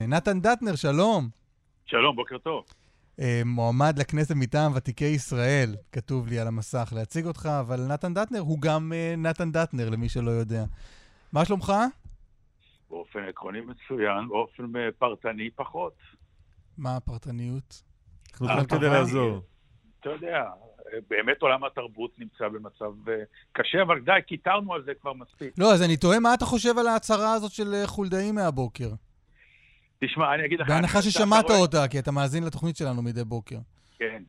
נתן דטנר, שלום. שלום, בוקר טוב. מועמד לכנסת מטעם ותיקי ישראל, כתוב לי על המסך להציג אותך, אבל נתן דטנר הוא גם נתן דטנר, למי שלא יודע. מה שלומך? באופן עקרוני מצוין, באופן פרטני פחות. מה הפרטניות? אנחנו כאן כדי לעזור. אתה יודע, באמת עולם התרבות נמצא במצב קשה, אבל די, קיטרנו על זה כבר מספיק. לא, אז אני תוהה מה אתה חושב על ההצהרה הזאת של חולדאי מהבוקר. תשמע, אני אגיד לך... בהנחה ששמעת אותה, כי אתה מאזין לתוכנית שלנו מדי בוקר. כן.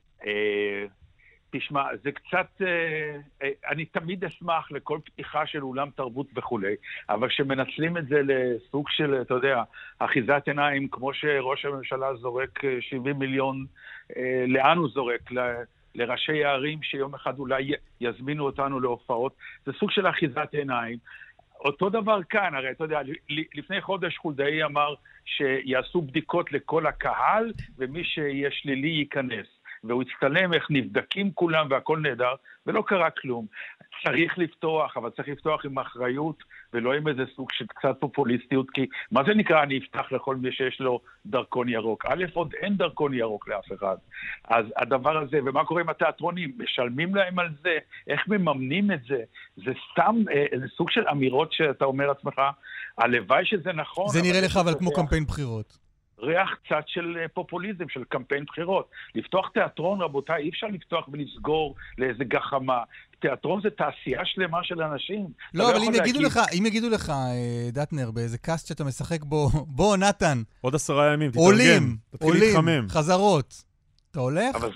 תשמע, זה קצת... אני תמיד אשמח לכל פתיחה של אולם תרבות וכו', אבל שמנצלים את זה לסוג של, אתה יודע, אחיזת עיניים, כמו שראש הממשלה זורק 70 מיליון, לאן הוא זורק? לראשי הערים שיום אחד אולי יזמינו אותנו להופעות. זה סוג של אחיזת עיניים. אותו דבר כאן, הרי אתה יודע, לפני חודש חולדאי אמר שיעשו בדיקות לכל הקהל, ומי שיהיה שלילי ייכנס. והוא הצטלם איך נבדקים כולם והכל נהדר, ולא קרה כלום. צריך לפתוח, אבל צריך לפתוח עם אחריות, ולא עם איזה סוג של קצת פופוליסטיות, כי מה זה נקרא אני אפתח לכל מי שיש לו דרכון ירוק? א', עוד אין דרכון ירוק לאף אחד. אז הדבר הזה, ומה קורה עם התיאטרונים? משלמים להם על זה? איך מממנים את זה? זה סתם איזה סוג של אמירות שאתה אומר לעצמך, הלוואי שזה נכון. זה נראה לך אבל כמו קמפיין בחירות. ריח קצת של פופוליזם, של קמפיין בחירות. לפתוח תיאטרון, רבותיי, אי אפשר לפתוח ולסגור לאיזה גחמה. תיאטרון זה תעשייה שלמה של אנשים. לא, אבל אם יגידו לך, דטנר, באיזה קאסט שאתה משחק בו, בוא, נתן. עוד 10 ימים, תתרגם. עולים, חזרות. אתה הולך? אבל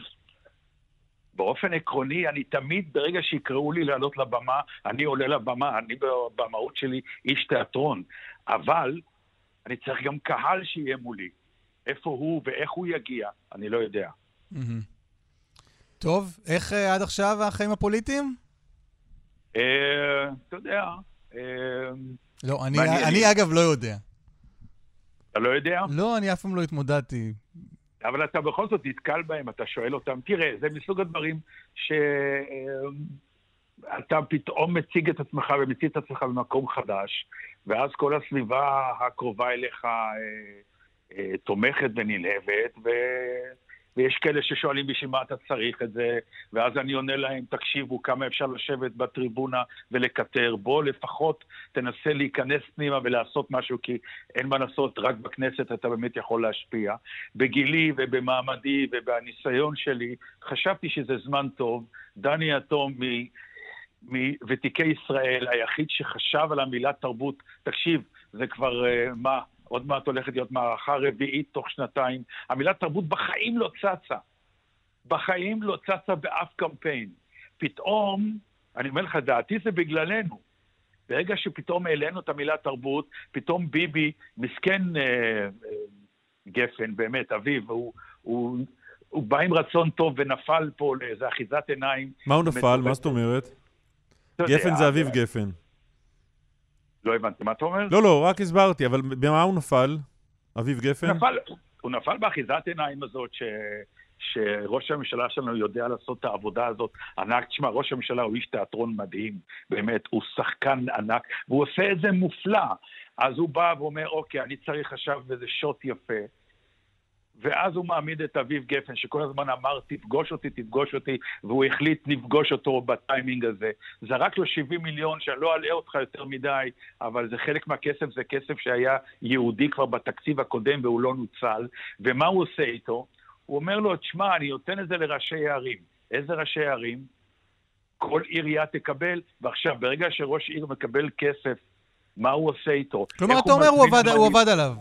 באופן עקרוני, אני תמיד, ברגע שיקראו לי לעלות לבמה, אני עולה לבמה, אני במהות שלי איש תיאטרון. אבל אני צריך גם קהל שיהיה מולי. איפה הוא ואיך הוא יגיע, אני לא יודע. טוב, איך עד עכשיו החיים הפוליטיים? אתה יודע. לא, אני אגב לא יודע. אתה לא יודע? לא, אני אף פעם לא התמודדתי. אבל אתה בכל זאת נתקל בהם, אתה שואל אותם, תראה, זה מסוג הדברים אתה פתאום מציג את עצמך ומציג את עצמך במקום חדש, ואז כל הסביבה הקרובה אליך תומכת ונלהבת, ויש כאלה ששואלים בשביל מה אתה צריך את זה, ואז אני עונה להם, תקשיבו כמה אפשר לשבת בטריבונה ולקטר, בוא לפחות תנסה להיכנס פנימה ולעשות משהו, כי אין מה לעשות, רק בכנסת אתה באמת יכול להשפיע. בגילי ובמעמדי ובניסיון שלי, חשבתי שזה זמן טוב. דני אטום מוותיקי ישראל, היחיד שחשב על המילה תרבות, תקשיב, זה כבר מה? עוד מעט הולכת להיות מערכה רביעית תוך שנתיים. המילה תרבות בחיים לא צצה. בחיים לא צצה באף קמפיין. פתאום, אני אומר לך, דעתי זה בגללנו. ברגע שפתאום העלינו את המילה תרבות, פתאום ביבי, מסכן גפן, באמת, אביב, הוא בא עם רצון טוב ונפל פה לאיזו אחיזת עיניים. מה הוא נפל? מה זאת אומרת? גפן זה אביב גפן. לא הבנתי, מה אתה אומר? לא, רק הסברתי, אבל במה הוא נפל? אביב גפן? הוא נפל באחיזת עיניים הזאת שראש הממשלה שלנו יודע לעשות את העבודה הזאת ענק. תשמע, ראש הממשלה הוא איש תיאטרון מדהים, באמת, הוא שחקן ענק, והוא עושה את זה מופלא. אז הוא בא ואומר, אוקיי, אני צריך עכשיו איזה שוט יפה, ואז הוא מעמיד את אביב גפן, שכל הזמן אמר, תפגוש אותי, והוא החליט לפגוש אותו בטיימינג הזה. זרק לו 70 מיליון, שאני לא אעלה אותך יותר מדי, אבל זה חלק מהכסף, זה כסף שהיה יהודי כבר בתקציב הקודם, והוא לא נוצל. ומה הוא עושה איתו? הוא אומר לו, תשמע, אני נותן את זה לראשי הערים. איזה ראשי הערים? כל עירייה תקבל, ועכשיו, ברגע שראש עיר מקבל כסף, מה הוא עושה איתו? כלומר, אתה אומר, הוא עבד עליו.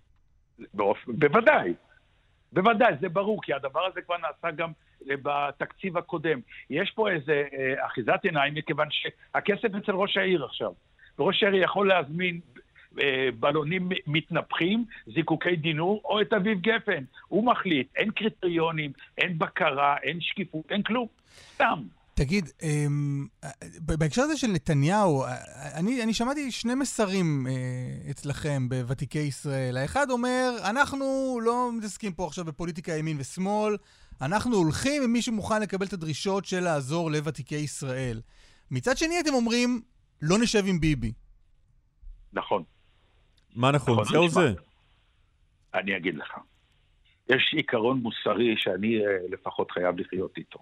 בוודאי, זה ברור, כי הדבר הזה כבר נעשה גם בתקציב הקודם. יש פה איזה אחיזת עיניים, מכיוון שהכסף אצל ראש העיר עכשיו. וראש העיר יכול להזמין בלונים מתנפחים, זיקוקי דינור, או את אביב גפן. הוא מחליט, אין קריטריונים, אין בקרה, אין שקיפות, אין כלום. סתם. תגיד, בהקשר הזה של נתניהו, אני שמעתי 2 מסרים אצלכם בוותיקי ישראל. האחד אומר, אנחנו לא מתעסקים פה עכשיו בפוליטיקה ימין ושמאל, אנחנו הולכים אם מישהו מוכן לקבל את הדרישות של לעזור לוותיקי ישראל. מצד שני אתם אומרים, לא נשב עם ביבי. נכון. מה נכון? זהו זה. אני אגיד לך. יש עיקרון מוסרי שאני לפחות חייב לחיות איתו.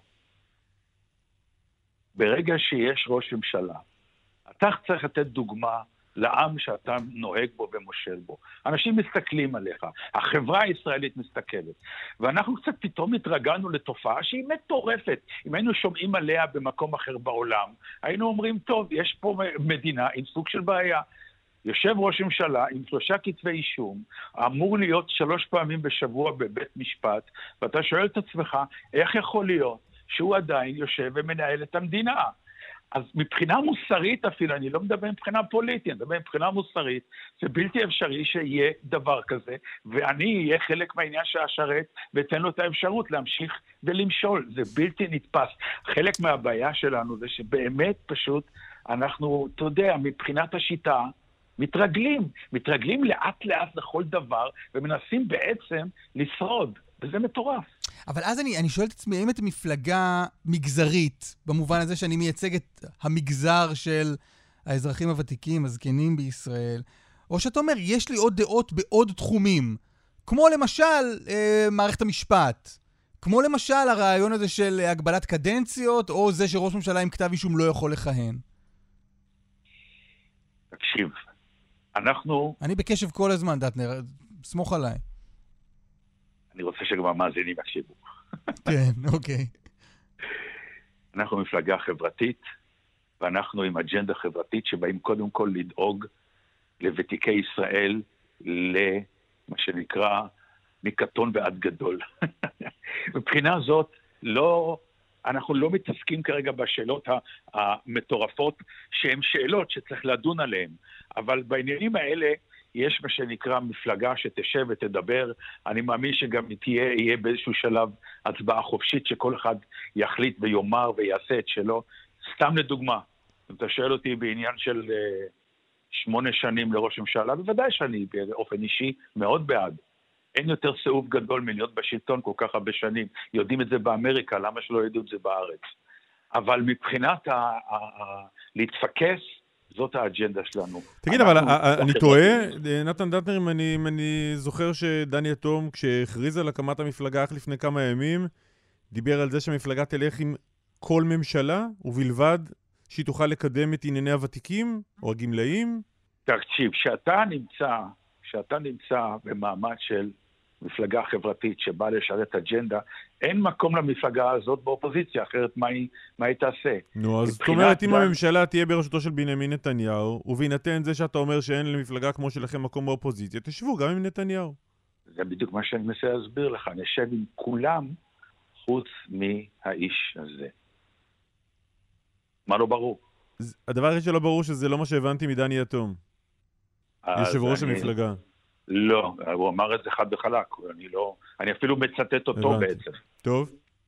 ברגע שיש ראש ממשלה, אתה צריך לתת דוגמה לעם שאתה נוהג בו ומושל בו. אנשים מסתכלים עליך, החברה הישראלית מסתכלת, ואנחנו קצת פתאום התרגלנו לתופעה שהיא מטורפת. אם היינו שומעים עליה במקום אחר בעולם, היינו אומרים, טוב, יש פה מדינה עם סוג של בעיה. יושב ראש ממשלה עם 3 כתבי אישום, אמור להיות 3 פעמים בשבוע בבית משפט, ואתה שואל את עצמך, איך יכול להיות שהוא עדיין יושב ומנהל את המדינה? אז מבחינה מוסרית אפילו, אני לא מדבר מבחינה פוליטית, אני מדבר מבחינה מוסרית, זה בלתי אפשרי שיהיה דבר כזה, ואני אהיה חלק מהעניין שהשרת, ותן לו את האפשרות להמשיך ולמשול. זה בלתי נתפס. חלק מהבעיה שלנו זה שבאמת פשוט אנחנו, אתה יודע, מבחינת השיטה, מתרגלים לאט לאט לכל דבר, ומנסים בעצם לשרוד, וזה מטורף. אבל אז אני שואל את עצמי, האם אתם מפלגה מגזרית, במובן הזה שאני מייצג את המגזר של האזרחים הוותיקים, הזקנים בישראל, או שאתה אומר, יש לי עוד דעות בעוד תחומים, כמו למשל מערכת המשפט, כמו למשל הרעיון הזה של הגבלת קדנציות, או זה שראש ממשלה עם כתב אישום לא יכול לכהן. תקשיב, אני בקשב כל הזמן, דטנר, סמוך עליי. אני רוצה שגם המאזינים יקשיבו. כן, אוקיי. אנחנו מפלגה חברתית, ואנחנו עם אג'נדה חברתית שבאים קודם כל לדאוג לוותיקי ישראל, למה שנקרא מקטון ועד גדול. מבחינה זאת, אנחנו לא מתעסקים כרגע בשאלות המטורפות, שהן שאלות שצריך לדון עליהן, אבל בעניינים האלה, יש מה שנקרא מפלגה שתשב ותדבר. אני מאמין שגם יהיה באיזשהו שלב הצבעה חופשית שכל אחד יחליט ויומר ויעשה את שלו. סתם לדוגמה, אם אתה שואל אותי בעניין של 8 שנים לראש ממשלה, בוודאי שאני באופן אישי מאוד בעד. אין יותר סיאוב גדול מלהיות בשלטון כל כך הרבה שנים. יודעים את זה באמריקה, למה שלא ידעו את זה בארץ? אבל מבחינת להתפקס, זאת האג'נדה שלנו. תגיד, אבל אני טועה, נתן דטנר, אם אני זוכר שדני יתום, כשהכריז על הקמת המפלגה אך לפני כמה ימים, דיבר על זה שהמפלגה תלך עם כל ממשלה, ובלבד שהיא תוכל לקדם את ענייני הוותיקים או הגמלאים. תקשיב, שאתה נמצא במעמד של מפלגה חברתית שבאה לשרת אג'נדה, אין מקום למפלגה הזאת באופוזיציה, אחרת מה היא תעשה? נו, אז זאת אומרת, אם הממשלה תהיה בראשותו של בנימין נתניהו, ובהינתן זה שאתה אומר שאין למפלגה כמו שלכם מקום באופוזיציה, תשבו גם עם נתניהו. זה בדיוק מה שאני מנסה להסביר לך, נשב עם כולם חוץ מהאיש הזה. מה לא ברור? הדבר הכי שלא ברור שזה לא מה שהבנתי מדני יתום. יושב ראש המפלגה. לא, הוא אמר את זה חד וחלק, אני אפילו מצטט אותו בעצם. טוב.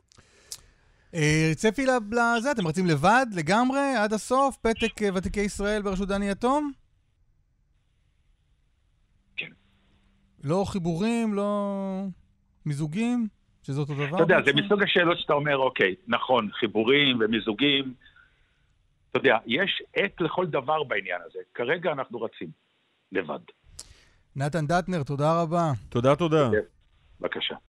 צפי לזה, אתם רצים לבד, לגמרי, עד הסוף, פתק ותיקי ישראל בראשות דני יתום? כן. לא חיבורים, לא מיזוגים, שזה אותו דבר? אתה יודע, זה מסוג השאלות שאתה אומר, אוקיי, נכון, חיבורים ומיזוגים, אתה יודע, יש עת לכל דבר בעניין הזה. כרגע אנחנו רצים לבד. נתן דטנר, תודה רבה. תודה. בבקשה.